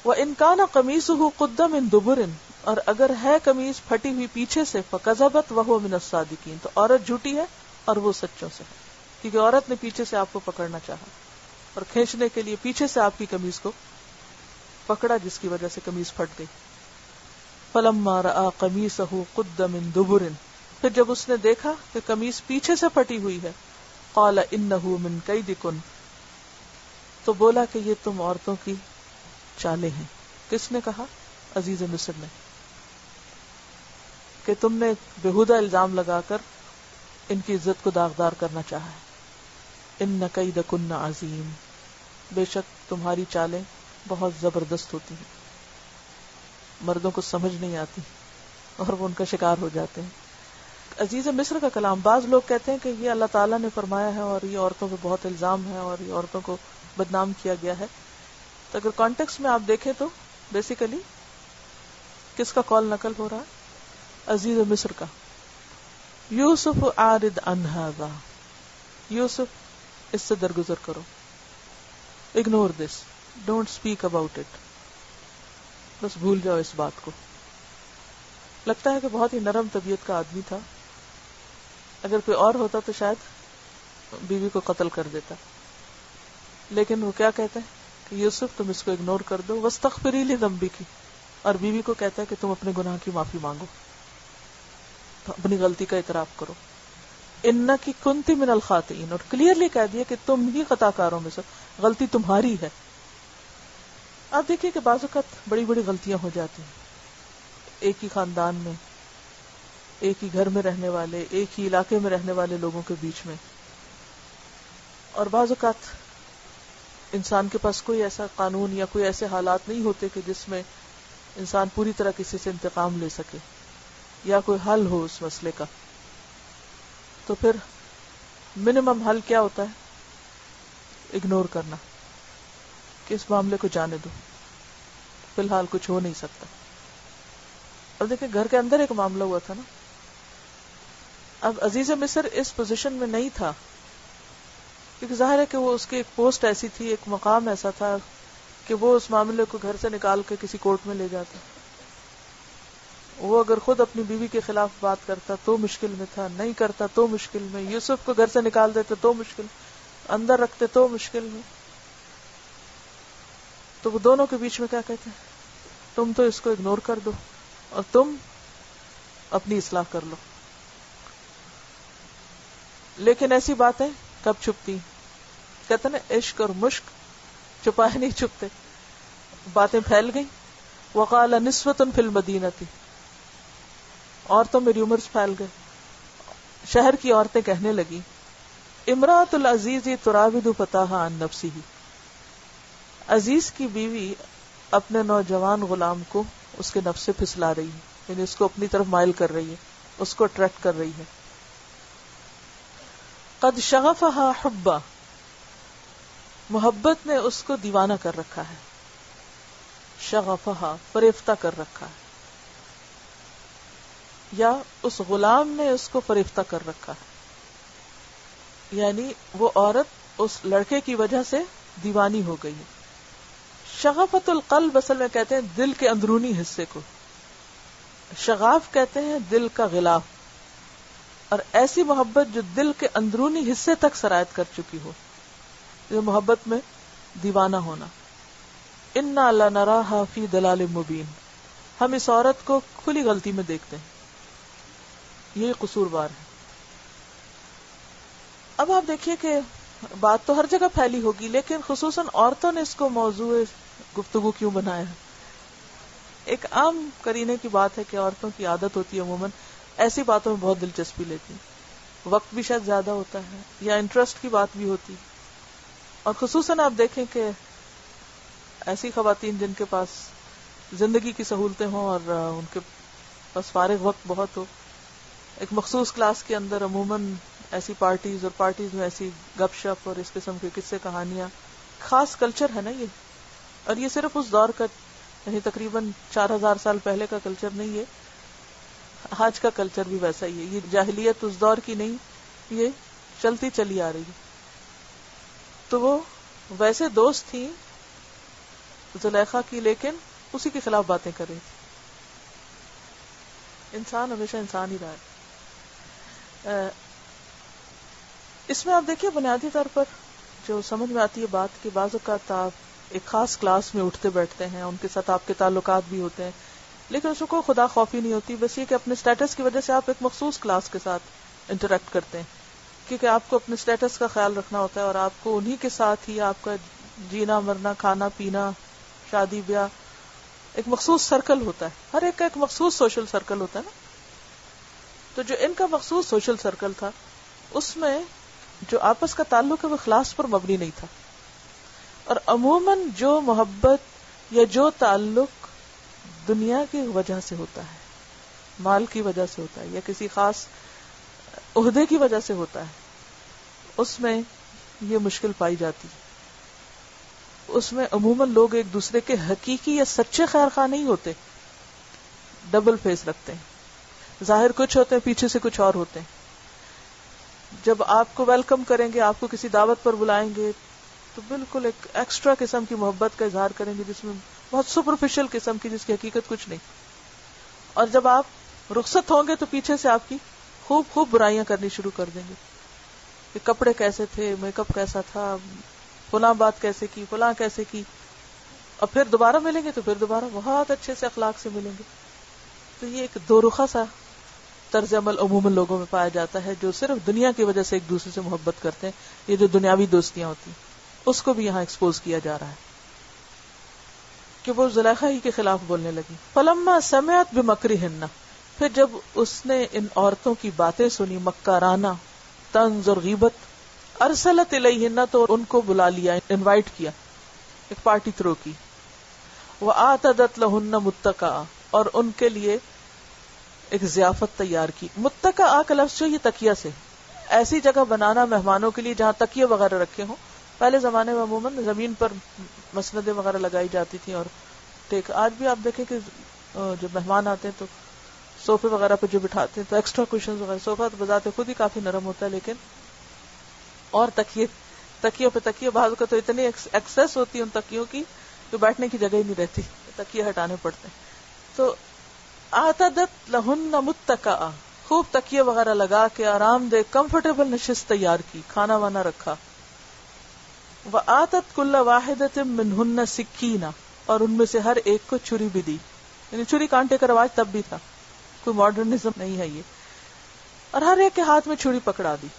وَإِنْ كَانَ قَمِيصُهُ قُدَّ مِنْ دُبُرٍ، اور اگر ہے قمیص پھٹی ہوئی پیچھے سے، فَكَذَبَتْ وَهُوَ مِنَ الصَّادِقِينَ، تو عورت جھوٹی ہے اور وہ سچوں سے ہے، کیونکہ عورت نے پیچھے سے آپ کو پکڑنا چاہا اور کھینچنے کے لیے پیچھے سے آپ کی قمیص کو پکڑا، جس کی وجہ سے قمیص پھٹ گئی. فَلَمَّا رَأَىٰ قَمِيصَهُ قُدَّ مِنْ دُبُرٍ، پھر جب اس نے دیکھا کہ قمیص پیچھے سے پھٹی ہوئی ہے، قَالَ إِنَّهُ مِنْ كَيْدِكُنْ، تو بولا کہ یہ تم عورتوں کی چالیں ہیں. کس نے کہا؟ عزیز مصر نے، کہ تم نے بےہودہ الزام لگا کر ان کی عزت کو داغدار کرنا چاہا ہے. ان کیدکن عظیم، بے شک تمہاری چالیں بہت زبردست ہوتی ہیں، مردوں کو سمجھ نہیں آتی اور وہ ان کا شکار ہو جاتے ہیں. عزیز مصر کا کلام، بعض لوگ کہتے ہیں کہ یہ اللہ تعالیٰ نے فرمایا ہے اور یہ عورتوں پہ بہت الزام ہے اور یہ عورتوں کو بدنام کیا گیا ہے. تو اگر کانٹیکسٹ میں آپ دیکھیں تو بیسیکلی کس کا قول نقل ہو رہا ہے؟ عزیز مصر کا. یوسف اعرض عن ھذا، یوسف اس سے درگزر کرو، ignore this, don't speak about it, بس بھول جاؤ اس بات کو. لگتا ہے کہ بہت ہی نرم طبیعت کا آدمی تھا، اگر کوئی اور ہوتا تو شاید بیوی کو قتل کر دیتا، لیکن وہ کیا کہتا ہے کہ یوسف تم اس کو اگنور کر دو، واستغفری لذنبک، اور بیوی کو کہتا ہے کہ تم اپنے گناہ کی معافی مانگو، اپنی غلطی کا اعتراف کرو. انکی کنتی من الخاطئین، اور کلیئرلی کہہ دیا کہ تم ہی خطا کاروں میں سے، غلطی تمہاری ہے. آپ دیکھیے کہ بعض اوقات بڑی بڑی غلطیاں ہو جاتی ہیں، ایک ہی خاندان میں، ایک ہی گھر میں رہنے والے، ایک ہی علاقے میں رہنے والے لوگوں کے بیچ میں، اور بعض اوقات انسان کے پاس کوئی ایسا قانون یا کوئی ایسے حالات نہیں ہوتے کہ جس میں انسان پوری طرح کسی سے انتقام لے سکے یا کوئی حل ہو اس مسئلے کا. تو پھر منیمم حل کیا ہوتا ہے؟ اگنور کرنا، کہ اس معاملے کو جانے دو، فی الحال کچھ ہو نہیں سکتا. اب دیکھیں گھر کے اندر ایک معاملہ ہوا تھا نا، اب عزیز مصر اس پوزیشن میں نہیں تھا، کیونکہ ظاہر ہے کہ وہ اس کی ایک پوسٹ ایسی تھی، ایک مقام ایسا تھا کہ وہ اس معاملے کو گھر سے نکال کے کسی کورٹ میں لے جاتا. وہ اگر خود اپنی بیوی کے خلاف بات کرتا تو مشکل میں تھا، نہیں کرتا تو مشکل میں، یوسف کو گھر سے نکال دیتے تو مشکل، اندر رکھتے تو مشکل میں. تو وہ دونوں کے بیچ میں کیا کہتے ہیں؟ تم تو اس کو اگنور کر دو اور تم اپنی اصلاح کر لو. لیکن ایسی باتیں کب چھپتی؟ کہتے ہیں عشق اور مشک چھپائے نہیں چھپتے. باتیں پھیل گئیں. وقال نسوة فی المدینۃ، عورتوں میں ریومرز پھیل گئے. شہر کی عورتیں کہنے لگی امراۃ العزیز تراود فتاها عن نفسه، عزیز کی بیوی اپنے نوجوان غلام کو اس کے نفس سے پھسلا رہی ہے، یعنی اس کو اپنی طرف مائل کر رہی ہے، اس کو اٹریکٹ کر رہی ہے. قد شغفها حبا، محبت نے اس کو دیوانہ کر رکھا ہے. شغفها، فریفتہ کر رکھا ہے، یا اس غلام نے اس کو فریفتہ کر رکھا ہے، یعنی وہ عورت اس لڑکے کی وجہ سے دیوانی ہو گئی ہے. شغفت القلب اصل میں کہتے ہیں دل کے اندرونی حصے کو، شغاف کہتے ہیں دل کا غلاف، اور ایسی محبت جو دل کے اندرونی حصے تک سرایت کر چکی ہو، یہ محبت میں دیوانہ ہونا. انا لنراها فی ضلال مبین، ہم اس عورت کو کھلی غلطی میں دیکھتے ہیں، یہی قصوروار ہے. اب آپ دیکھیے کہ بات تو ہر جگہ پھیلی ہوگی، لیکن خصوصاً عورتوں نے اس کو موضوع گفتگو کیوں بنایا ہے؟ ایک عام کرینے کی بات ہے کہ عورتوں کی عادت ہوتی ہے عموماً ایسی باتوں میں بہت دلچسپی لیتی، وقت بھی شاید زیادہ ہوتا ہے یا انٹرسٹ کی بات بھی ہوتی. اور خصوصاً آپ دیکھیں کہ ایسی خواتین جن کے پاس زندگی کی سہولتیں ہوں اور ان کے پاس فارغ وقت بہت ہو، ایک مخصوص کلاس کے اندر عموماً ایسی پارٹیز میں ایسی گپ شپ اور اس قسم کے قصے کہانیاں، خاص کلچر ہے نا یہ. اور یہ صرف اس دور کا، یعنی تقریباً 4000 سال پہلے کا کلچر نہیں ہے، آج کا کلچر بھی ویسا ہی ہے. یہ جاہلیت اس دور کی نہیں، یہ چلتی چلی آ رہی ہے. تو وہ ویسے دوست تھیں زلیخا کی، لیکن اسی کے خلاف باتیں کر رہی تھی. انسان ہمیشہ انسان ہی رہا ہے. اس میں آپ دیکھیے بنیادی طور پر جو سمجھ میں آتی ہے بات کہ بعض اوقات آپ ایک خاص کلاس میں اٹھتے بیٹھتے ہیں، ان کے ساتھ آپ کے تعلقات بھی ہوتے ہیں، لیکن اس کو خدا خوفی نہیں ہوتی، بس یہ کہ اپنے سٹیٹس کی وجہ سے آپ ایک مخصوص کلاس کے ساتھ انٹریکٹ کرتے ہیں، کیونکہ آپ کو اپنے سٹیٹس کا خیال رکھنا ہوتا ہے اور آپ کو انہی کے ساتھ ہی آپ کا جینا مرنا، کھانا پینا، شادی بیاہ، ایک مخصوص سرکل ہوتا ہے. ہر ایک کا ایک مخصوص سوشل سرکل ہوتا ہے نا. تو جو ان کا مخصوص سوشل سرکل تھا، اس میں جو آپس کا تعلق ہے وہ اخلاص پر مبنی نہیں تھا. اور عموماً جو محبت یا جو تعلق دنیا کی وجہ سے ہوتا ہے، مال کی وجہ سے ہوتا ہے یا کسی خاص عہدے کی وجہ سے ہوتا ہے، اس میں یہ مشکل پائی جاتی ہے. اس میں عموماً لوگ ایک دوسرے کے حقیقی یا سچے خیر خواہ نہیں ہوتے، ڈبل فیس رکھتے ہیں، ظاہر کچھ ہوتے ہیں، پیچھے سے کچھ اور ہوتے ہیں. جب آپ کو ویلکم کریں گے، آپ کو کسی دعوت پر بلائیں گے، تو بالکل ایک ایکسٹرا قسم کی محبت کا اظہار کریں گے جس میں بہت سپرفیشل قسم کی، جس کی حقیقت کچھ نہیں. اور جب آپ رخصت ہوں گے تو پیچھے سے آپ کی خوب خوب برائیاں کرنی شروع کر دیں گے کہ کپڑے کیسے تھے، میک اپ کیسا تھا، فلاں بات کیسے کی، فلاں کیسے کی. اور پھر دوبارہ ملیں گے تو پھر دوبارہ بہت اچھے سے اخلاق سے ملیں گے. تو یہ ایک دو رخا سا طرز عمل عموماً لوگوں میں پایا جاتا ہے جو صرف دنیا کی وجہ سے ایک دوسرے سے محبت کرتے ہیں. یہ جو دنیاوی دوستیاں ہوتی ہیں اس کو بھی یہاں ایکسپوز کیا جا رہا ہے کہ وہ زلیخا ہی کے خلاف بولنے لگی. فلما سمعت بمکرہن، پھر جب اس نے ان عورتوں کی باتیں سنی، مکارانہ، طنز اور غیبت، ارسلت الیہن، تو ان کو بلا لیا، انوائٹ کیا، ایک پارٹی تھرو کی. وآتدت لہن متکئا، اور ان کے لیے ایک ضیافت تیار کی. متکئا کا لفظ جو یہ تکیہ سے، ایسی جگہ بنانا مہمانوں کے لیے جہاں تکیے وغیرہ رکھے ہوں. پہلے زمانے میں عموماً زمین پر مسندیں وغیرہ لگائی جاتی تھیں اور ٹیک. آج بھی آپ دیکھیں کہ جو مہمان آتے ہیں تو صوفے وغیرہ پہ جو بٹھاتے ہیں تو ایکسٹرا کوشنز وغیرہ. صوفہ تو بذات خود ہی کافی نرم ہوتا ہے، لیکن اور تکیے پہ تکیے، بعض کا تو اتنی ایکسس ہوتی ہے ان تکیوں کی کہ بیٹھنے کی جگہ ہی نہیں رہتی، تکیے ہٹانے پڑتے ہیں. تو آتدت لہن متکئا، خوب تکیے وغیرہ لگا کے آرام دہ کمفرٹیبل نشست تیار کی، کھانا وانا رکھا. وآتت کل واحدۃ منہن سکینہ، اور ان میں سے ہر ایک کو چھری بھی دی. یعنی چھری کانٹے کا رواج تب بھی تھا، کوئی ماڈرنزم نہیں ہے یہ. اور ہر ایک کے ہاتھ میں چھری پکڑا دی.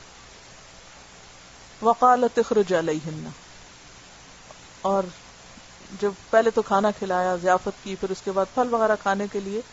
وقالت اخرج علیہن، اور جب پہلے تو کھانا کھلایا، ضیافت کی، پھر اس کے بعد پھل وغیرہ کھانے کے لیے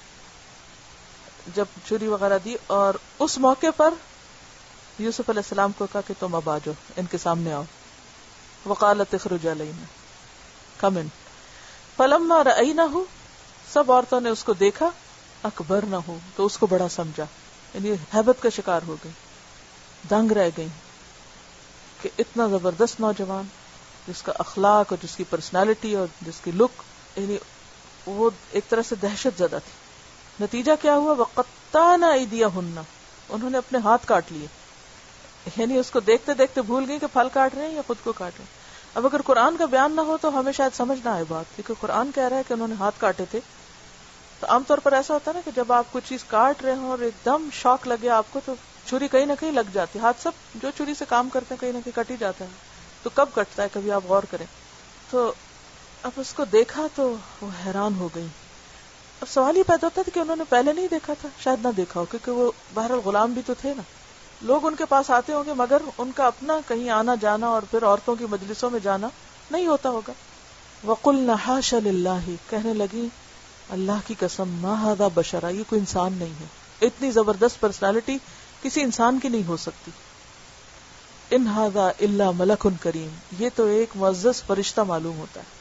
جب چھری وغیرہ دی، اور اس موقع پر یوسف علیہ السلام کو کہا کہ تم اب آ جاؤ، ان کے سامنے آؤ. وقالت اخرج علیہن، کم ان. فلما رأینہ، سب عورتوں نے اس کو دیکھا، اکبرنہ، تو اس کو بڑا سمجھا، یعنی ہیبت کا شکار ہو گئی، دنگ رہ گئی کہ اتنا زبردست نوجوان جس کا اخلاق اور جس کی پرسنالٹی اور جس کی لک، یعنی وہ ایک طرح سے دہشت زدہ تھی. نتیجہ کیا ہوا؟ وقطعن ایدیہن، انہوں نے اپنے ہاتھ کاٹ لیے. یعنی اس کو دیکھتے دیکھتے بھول گئی کہ پھل کاٹ رہے ہیں یا خود کو کاٹ رہے ہیں. اب اگر قرآن کا بیان نہ ہو تو ہمیں شاید سمجھ نہ آئے بات، کیونکہ قرآن کہہ رہا ہے کہ انہوں نے ہاتھ کاٹے تھے. تو عام طور پر ایسا ہوتا ہے نا کہ جب آپ کچھ چیز کاٹ رہے ہوں اور ایک دم شوق لگے آپ کو تو چھری کہیں نہ کہیں لگ جاتی. ہاتھ سب جو چھری سے کام کرتے ہیں کہیں نہ کہیں کٹ ہی جاتا ہے. تو کب کٹتا ہے کبھی آپ غور کریں. تو اب اس کو دیکھا تو وہ حیران ہو گئی. اب سوال یہ پیدا ہوتا تھا کہ انہوں نے پہلے نہیں دیکھا تھا، شاید نہ دیکھا ہو، کیونکہ وہ بہرحال غلام بھی تو تھے نا. لوگ ان کے پاس آتے ہوں گے مگر ان کا اپنا کہیں آنا جانا اور پھر عورتوں کی مجلسوں میں جانا نہیں ہوتا ہوگا. وَقُلْنَا حَاشَ لِلَّهِ، کہنے لگی اللہ کی قسم، ما هذا بشرا، یہ کوئی انسان نہیں ہے. اتنی زبردست پرسنالٹی کسی انسان کی نہیں ہو سکتی. ان هذا الا ملک کریم، یہ تو ایک معزز فرشتہ معلوم ہوتا ہے.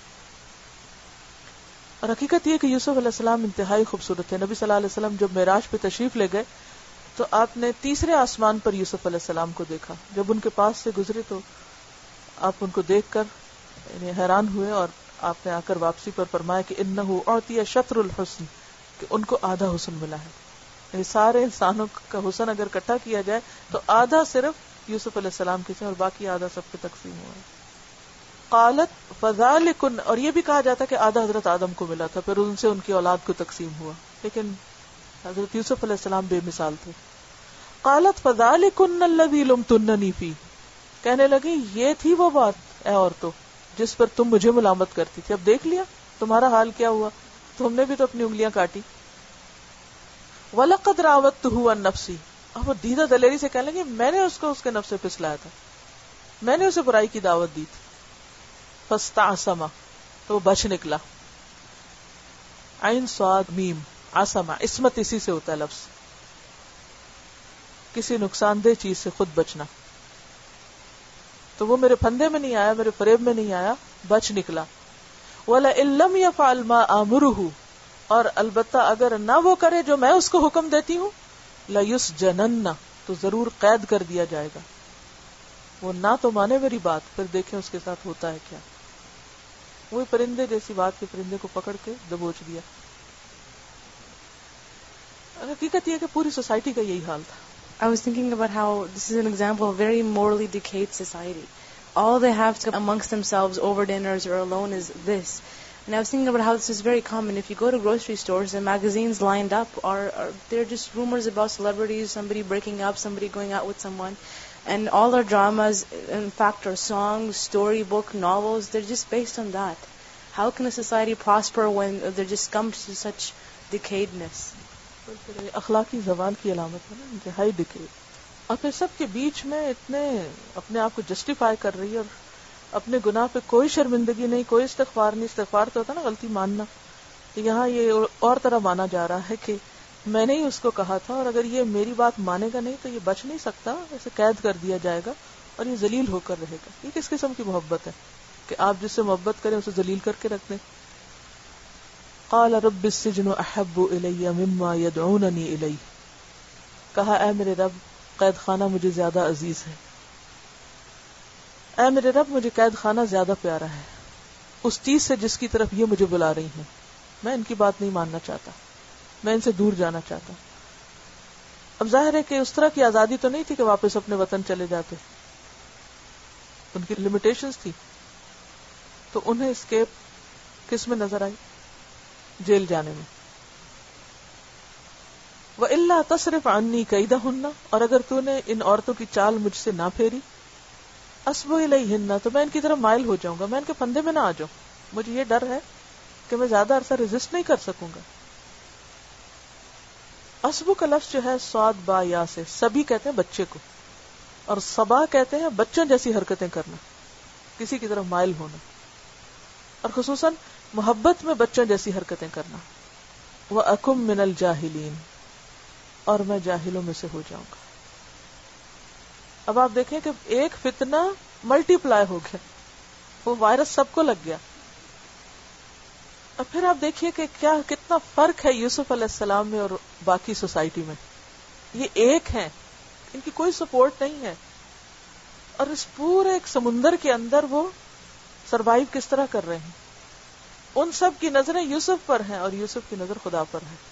اور حقیقت یہ کہ یوسف علیہ السلام انتہائی خوبصورت تھے. نبی صلی اللہ علیہ وسلم جب معراج پہ تشریف لے گئے تو آپ نے تیسرے آسمان پر یوسف علیہ السلام کو دیکھا. جب ان کے پاس سے گزرے تو آپ ان کو دیکھ کر یعنی حیران ہوئے، اور آپ نے آ کر واپسی پر فرمایا کہ انہ اعطی شطر الحسن، کہ ان کو آدھا حسن ملا ہے. یعنی سارے انسانوں کا حسن اگر اکٹھا کیا جائے تو آدھا صرف یوسف علیہ السلام کے سے اور باقی آدھا سب پہ تقسیم ہوا ہے. قالت فذلکن، اور یہ بھی کہا جاتا ہے کہ آدھا حضرت آدم کو ملا تھا، پھر ان سے ان کی اولاد کو تقسیم ہوا، لیکن حضرت یوسف علیہ السلام بے مثال تھے. قالت فذلکن الذی لمتننی فیہ، کہنے لگی یہ تھی وہ بات اے عورتوں جس پر تم مجھے ملامت کرتی تھی، اب دیکھ لیا تمہارا حال کیا ہوا، تم نے بھی تو اپنی انگلیاں کاٹی. وَلَقَدْ رَاوَدتُّهُ عَن نَفْسِهِ، اب وہ دیدہ دلیری سے کہنے لگی میں نے اس کو اس کے نفس سے پھسلایا تھا، میں نے اسے برائی کی دعوت دی تھی. فَاسْتَعْصَمَ، تو وہ بچ نکلا. عین صاد میم عصمہ، عصمت اسی سے ہوتا ہے لفظ، کسی نقصان دہ چیز سے خود بچنا. تو وہ میرے پھندے میں نہیں آیا، میرے فریب میں نہیں آیا، بچ نکلا. وَلَئِن لَّمْ يَفْعَلْ مَا آمُرُهُ، اور البتہ اگر نہ وہ کرے جو میں اس کو حکم دیتی ہوں، لَيُسْجَنَنَّ، تو ضرور قید کر دیا جائے گا. وہ نہ تو مانے میری بات، پھر دیکھیں اس کے ساتھ ہوتا ہے کیا. وہی پرندے جیسی بات کے پرندے کو پکڑ کے دبوچ دیا. حقیقت یہ کہ پوری سوسائٹی کا یہی حال تھا. I was thinking about how this is an example of a very morally decayed society. All they have to amongst themselves over dinners or alone is this. And I was thinking about how this is very common. If you go to grocery stores, the magazines lined up are they're just rumors about celebrities, somebody breaking up, somebody going out with someone. And all our dramas, in fact, our songs, storybook, novels, they're just based on that. How can a society prosper when they're just come to such decayedness? اخلاقی زوال کی علامت ہے نا، انتہائی ڈکے. اور پھر سب کے بیچ میں اتنے اپنے آپ کو جسٹیفائی کر رہی ہے، اور اپنے گناہ پہ کوئی شرمندگی نہیں، کوئی استغفار نہیں. استغفار تو ہوتا نا غلطی ماننا، یہاں یہ اور طرح مانا جا رہا ہے کہ میں نے ہی اس کو کہا تھا، اور اگر یہ میری بات مانے گا نہیں تو یہ بچ نہیں سکتا، اسے قید کر دیا جائے گا اور یہ ذلیل ہو کر رہے گا. یہ کس قسم کی محبت ہے کہ آپ جس سے محبت کریں اسے ذلیل کر کے رکھ دیں. قال رب السجن احب الی مما یدعوننی الیہ، کہا اے میرے رب قید خانہ مجھے زیادہ عزیز ہے. اے میرے رب مجھے قید خانہ زیادہ پیارا ہے اس چیز سے جس کی طرف یہ مجھے بلا رہی ہیں. میں ان کی بات نہیں ماننا چاہتا، میں ان سے دور جانا چاہتا. اب ظاہر ہے کہ اس طرح کی آزادی تو نہیں تھی کہ واپس اپنے وطن چلے جاتے، ان کی لمیٹیشنز تھی. تو انہیں اسکیپ کس میں نظر آئی؟ جیل جانے میں. وَإِلَّا تَصْرِفْ عَنِّي كَيْدَهُنَّ، اور اگر تو نے ان عورتوں کی چال مجھ سے نہ پھیری، اصبو الیہن، تو میں ان کی طرف مائل ہو جاؤں گا، میں ان کے پھندے میں نہ آ جاؤں. مجھے یہ ڈر ہے کہ میں زیادہ عرصہ ریزسٹ نہیں کر سکوں گا. اصبو کا لفظ جو ہے صاد با یا سے، سبھی کہتے ہیں بچے کو، اور صبا کہتے ہیں بچوں جیسی حرکتیں کرنا، کسی کی طرف مائل ہونا، اور خصوصاً محبت میں بچوں جیسی حرکتیں کرنا. وَأَكُمْ مِنَ الْجَاهِلِينَ، اور میں جاہلوں میں سے ہو جاؤں گا. اب آپ دیکھیں کہ ایک فتنہ ملٹی پلائی ہو گیا، وہ وائرس سب کو لگ گیا. اور پھر آپ دیکھیے کہ کتنا فرق ہے یوسف علیہ السلام میں اور باقی سوسائٹی میں. یہ ایک ہیں، ان کی کوئی سپورٹ نہیں ہے، اور اس پورے ایک سمندر کے اندر وہ سروائیو کس طرح کر رہے ہیں. ان سب کی نظریں یوسف پر ہیں اور یوسف کی نظر خدا پر ہے.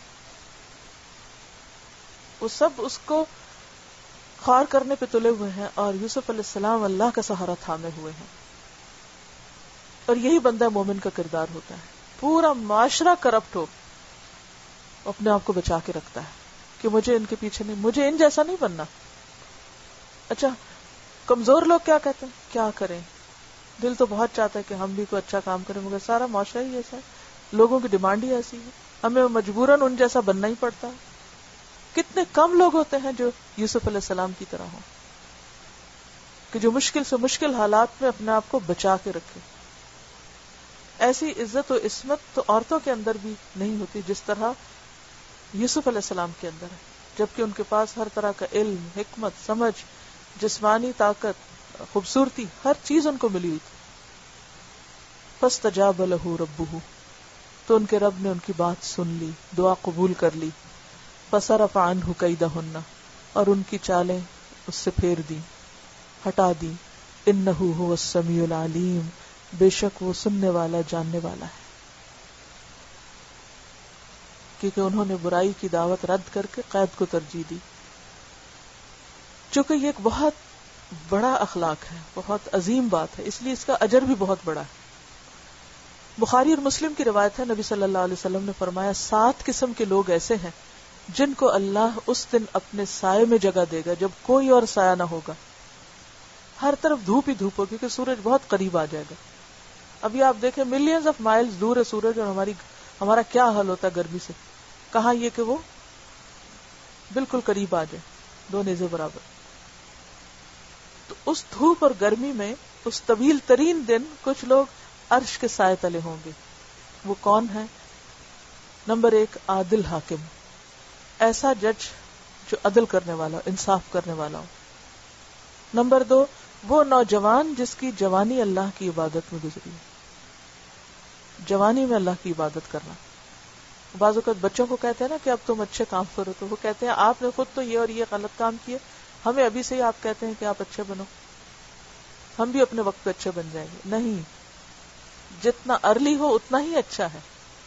وہ سب اس کو خوار کرنے پہ تلے ہوئے ہیں، اور یوسف علیہ السلام اللہ کا سہارا تھامے ہوئے ہیں. اور یہی بندہ مومن کا کردار ہوتا ہے. پورا معاشرہ کرپٹ ہو، اپنے آپ کو بچا کے رکھتا ہے کہ مجھے ان کے پیچھے نہیں، مجھے ان جیسا نہیں بننا. اچھا کمزور لوگ کیا کہتے ہیں؟ کیا کریں، دل تو بہت چاہتا ہے کہ ہم بھی کوئی اچھا کام کریں، مگر سارا معاشرہ ہی ایسا ہے، لوگوں کی ڈیمانڈ ہی ایسی ہے، ہمیں مجبوراً ان جیسا بننا ہی پڑتا ہے. کتنے کم لوگ ہوتے ہیں جو یوسف علیہ السلام کی طرح ہوں، کہ جو مشکل سے مشکل حالات میں اپنے آپ کو بچا کے رکھے. ایسی عزت و عصمت تو عورتوں کے اندر بھی نہیں ہوتی جس طرح یوسف علیہ السلام کے اندر ہے، جبکہ ان کے پاس ہر طرح کا علم، حکمت، سمجھ، جسمانی طاقت، خوبصورتی، ہر چیز ان کو ملی ہوئی تھی. فاستجاب لہ ربہ، تو ان کے رب نے ان کی بات سن لی، دعا قبول کر لی. فصرف عنہ کیدہن، اور ان کی چالیں اس سے پھیر دی، ہٹا دی. انہ هو السمیع العلیم، بے شک وہ سننے والا، جاننے والا ہے. کیونکہ انہوں نے برائی کی دعوت رد کر کے قید کو ترجیح دی. چونکہ یہ ایک بہت بڑا اخلاق ہے، بہت عظیم بات ہے، اس لیے اس کا اجر بھی بہت بڑا ہے. بخاری اور مسلم کی روایت ہے، نبی صلی اللہ علیہ وسلم نے فرمایا 7 قسم کے لوگ ایسے ہیں جن کو اللہ اس دن اپنے سائے میں جگہ دے گا جب کوئی اور سایہ نہ ہوگا. ہر طرف دھوپ ہی دھوپ ہوگی کیونکہ سورج بہت قریب آ جائے گا. ابھی آپ دیکھیں ملینز آف مائلز دور ہے سورج، اور ہمارا کیا حال ہوتا ہے گرمی سے. کہاں یہ کہ وہ بالکل قریب آ جائے، 2 نیزے برابر. تو اس دھوپ اور گرمی میں اس طویل ترین دن کچھ لوگ عرش کے سائے تلے ہوں گے. وہ کون ہے؟ نمبر 1 عادل حاکم، ایسا جج جو عدل کرنے والا، انصاف کرنے والا ہو. نمبر 2 وہ نوجوان جس کی جوانی اللہ کی عبادت میں گزری. جوانی میں اللہ کی عبادت کرنا. بعض اوقات بچوں کو کہتے ہیں نا کہ اب تم اچھے کام کرو، تو وہ کہتے ہیں آپ نے خود تو یہ اور یہ غلط کام کیے، ہمیں ابھی سے ہی آپ کہتے ہیں کہ آپ اچھے بنو، ہم بھی اپنے وقت پہ اچھے بن جائیں گے. نہیں، جتنا ارلی ہو اتنا ہی اچھا ہے.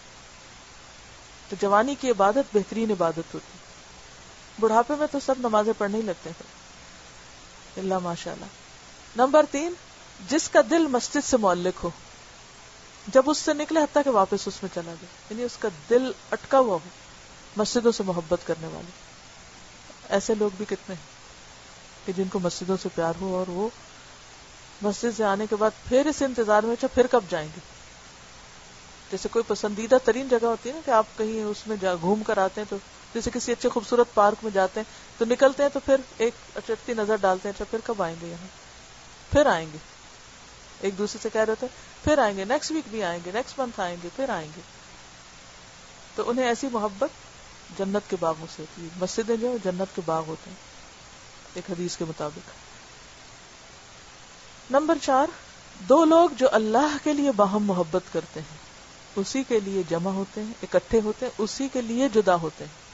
تو جوانی کی عبادت بہترین عبادت ہوتی. بڑھاپے میں تو سب نمازیں پڑھنے ہی لگتے ہیں اللہ ماشاء اللہ. نمبر 3 جس کا دل مسجد سے معلق ہو، جب اس سے نکلے حتیٰ کہ واپس اس میں چلا جائے، یعنی اس کا دل اٹکا ہوا ہو مسجدوں سے محبت کرنے والے. ایسے لوگ بھی کتنے ہیں کہ جن کو مسجدوں سے پیار ہو اور وہ مسجد سے آنے کے بعد پھر اس انتظار میں پھر کب جائیں گے. جیسے کوئی پسندیدہ ترین جگہ ہوتی ہے نا کہ آپ کہیں اس میں گھوم کر آتے ہیں، تو جیسے کسی اچھے خوبصورت پارک میں جاتے ہیں تو نکلتے ہیں تو پھر ایک اچھتی نظر ڈالتے ہیں، اچھا پھر کب آئیں گے یہاں، پھر آئیں گے. ایک دوسرے سے کہہ رہے ہوتے ہیں پھر آئیں گے، نیکسٹ ویک بھی آئیں گے، نیکسٹ منتھ آئیں گے، پھر آئیں گے. تو انہیں ایسی محبت جنت کے باغوں سے ہوتی ہے. مسجدیں جو جنت کے باغ ہوتے ہیں ایک حدیث کے مطابق. نمبر 4 2 لوگ جو اللہ کے لیے باہم محبت کرتے ہیں، اسی کے لیے جمع ہوتے ہیں، اکٹھے ہوتے ہیں، اسی کے لیے جدا ہوتے ہیں.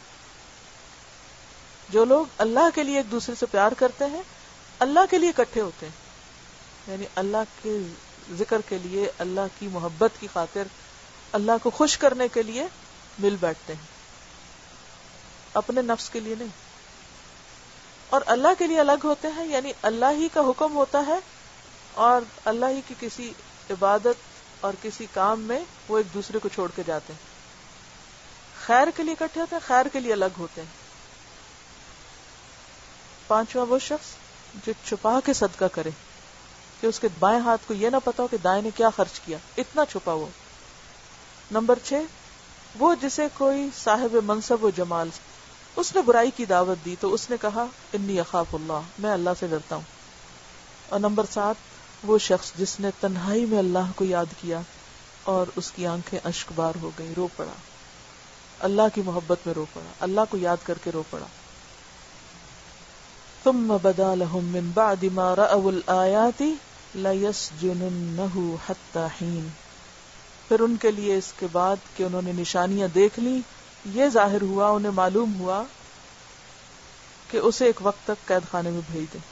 جو لوگ اللہ کے لیے ایک دوسرے سے پیار کرتے ہیں، اللہ کے لیے اکٹھے ہوتے ہیں، یعنی اللہ کے ذکر کے لیے، اللہ کی محبت کی خاطر، اللہ کو خوش کرنے کے لیے مل بیٹھتے ہیں، اپنے نفس کے لیے نہیں. اور اللہ کے لیے الگ ہوتے ہیں، یعنی اللہ ہی کا حکم ہوتا ہے اور اللہ ہی کی کسی عبادت اور کسی کام میں وہ ایک دوسرے کو چھوڑ کے جاتے ہیں. خیر کے لیے اکٹھے ہوتے ہیں، خیر کے لیے الگ ہوتے ہیں. 5واں وہ شخص جو چھپا کے صدقہ کرے کہ اس کے بائیں ہاتھ کو یہ نہ پتا ہو کہ دائیں نے کیا خرچ کیا، اتنا چھپا ہوا. نمبر 6 وہ جسے کوئی صاحب منصب و جمال اس نے برائی کی دعوت دی تو اس نے کہا انی اخاف اللہ، میں اللہ سے ڈرتا ہوں. اور نمبر 7 وہ شخص جس نے تنہائی میں اللہ کو یاد کیا اور اس کی آنکھیں اشک بار ہو گئی، رو پڑا، اللہ کی محبت میں رو پڑا، اللہ کو یاد کر کے رو پڑا. ثم بدا لهم من بعد ما رأوا الآیات لیسجننه حتی حین، پھر ان کے لیے اس کے بعد کہ انہوں نے نشانیاں دیکھ لی، یہ ظاہر ہوا، انہیں معلوم ہوا کہ اسے ایک وقت تک قید خانے میں بھیج دیں.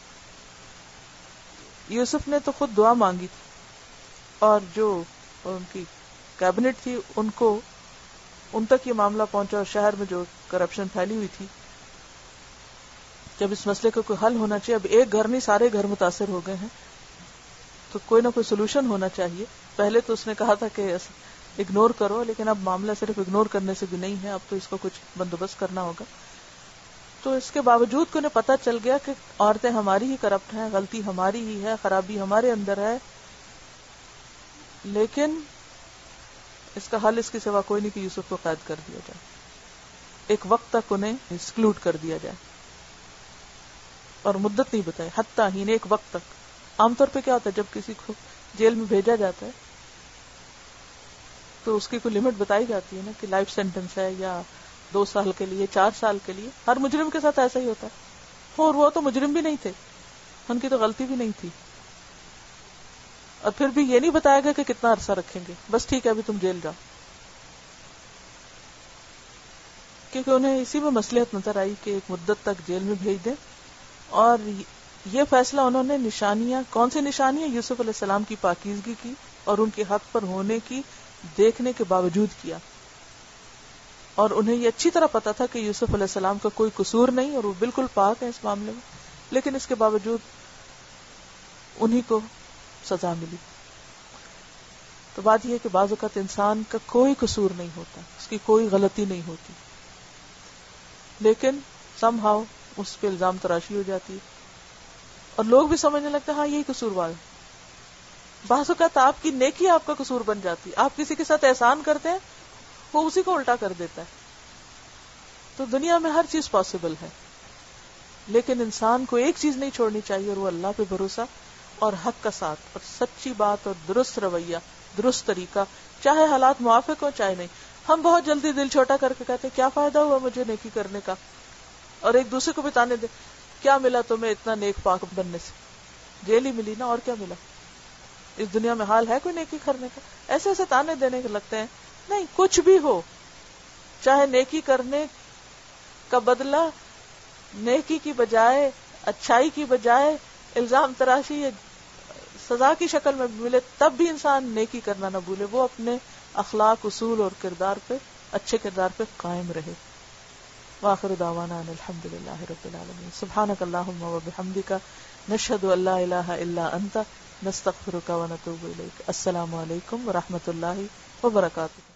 یوسف نے تو خود دعا مانگی تھی، اور جو ان کی کیبنٹ تھی ان تک یہ معاملہ پہنچا، اور شہر میں جو کرپشن پھیلی ہوئی تھی. جب اس مسئلے کا کوئی حل ہونا چاہیے، اب ایک گھر نہیں سارے گھر متاثر ہو گئے ہیں، تو کوئی نہ کوئی سولوشن ہونا چاہیے. پہلے تو اس نے کہا تھا کہ اگنور کرو، لیکن اب معاملہ صرف اگنور کرنے سے بھی نہیں ہے، اب تو اس کو کچھ بندوبست کرنا ہوگا. تو اس کے باوجود کو انہیں پتہ چل گیا کہ عورتیں ہماری ہی کرپٹ ہیں، غلطی ہماری ہی ہے، خرابی ہمارے اندر ہے، لیکن اس کا حل اس کے سوا کوئی نہیں کہ یوسف کو قید کر دیا جائے، ایک وقت تک انہیں ایکسکلوڈ کر دیا جائے. اور مدت نہیں بتائی، حتیٰ ہی ایک وقت تک. عام طور پہ کیا ہوتا ہے جب کسی کو جیل میں بھیجا جاتا ہے تو اس کی کوئی لمٹ بتائی جاتی ہے نا کہ لائف سینٹنس ہے یا 2 سال کے لیے، 4 سال کے لیے. ہر مجرم کے ساتھ ایسا ہی ہوتا ہے، اور وہ تو مجرم بھی نہیں تھے، ان کی تو غلطی بھی نہیں تھی، اور پھر بھی یہ نہیں بتایا گیا کہ کتنا عرصہ رکھیں گے، بس ٹھیک ہے ابھی تم جیل جاؤ. کیونکہ انہیں اسی میں مصلحت نظر آئی کہ ایک مدت تک جیل میں بھیج دیں. اور یہ فیصلہ انہوں نے نشانیاں، کون سی نشانیاں؟ یوسف علیہ السلام کی پاکیزگی کی اور ان کے حق پر ہونے کی دیکھنے کے باوجود کیا. اور انہیں یہ اچھی طرح پتا تھا کہ یوسف علیہ السلام کا کوئی قصور نہیں اور وہ بالکل پاک ہے اس معاملے میں، لیکن اس کے باوجود انہی کو سزا ملی. تو بات یہ ہے کہ بعض اوقات انسان کا کوئی قصور نہیں ہوتا, اس کی کوئی غلطی نہیں ہوتی, لیکن سم ہاؤ اس پہ الزام تراشی ہو جاتی ہے اور لوگ بھی سمجھنے لگتے ہیں ہاں یہی قصوروار ہے. بعض اوقات آپ کی نیکی آپ کا قصور بن جاتی ہے. آپ کسی کے ساتھ احسان کرتے ہیں, وہ اسی کو الٹا کر دیتا ہے. تو دنیا میں ہر چیز پاسبل ہے, لیکن انسان کو ایک چیز نہیں چھوڑنی چاہیے, اور وہ اللہ پہ بھروسہ اور حق کا ساتھ اور سچی بات اور درست رویہ, درست طریقہ, چاہے حالات موافق ہو چاہے نہیں. ہم بہت جلدی دل چھوٹا کر کے کہتے ہیں کیا فائدہ ہوا مجھے نیکی کرنے کا, اور ایک دوسرے کو بھی تانے دے کیا ملا تمہیں اتنا نیک پاک بننے سے, جیل ہی ملی نا, اور کیا ملا, اس دنیا میں حال ہے کوئی نیکی کرنے کا. ایسے ایسے تانے دینے کے لگتے ہیں. نہیں, کچھ بھی ہو, چاہے نیکی کرنے کا بدلہ نیکی کی بجائے, اچھائی کی بجائے الزام تراشی یا سزا کی شکل میں ملے, تب بھی انسان نیکی کرنا نہ بھولے, وہ اپنے اخلاق, اصول اور کردار پہ, اچھے کردار پہ قائم رہے. وآخر دعوانا ان الحمد للہ رب العالمین. سبحانک اللہم وبحمدک, نشہد ان لا الہ الا انت, نستغفرک ونتوب الیک. السلام علیکم ورحمۃ اللہ وبرکاتہ.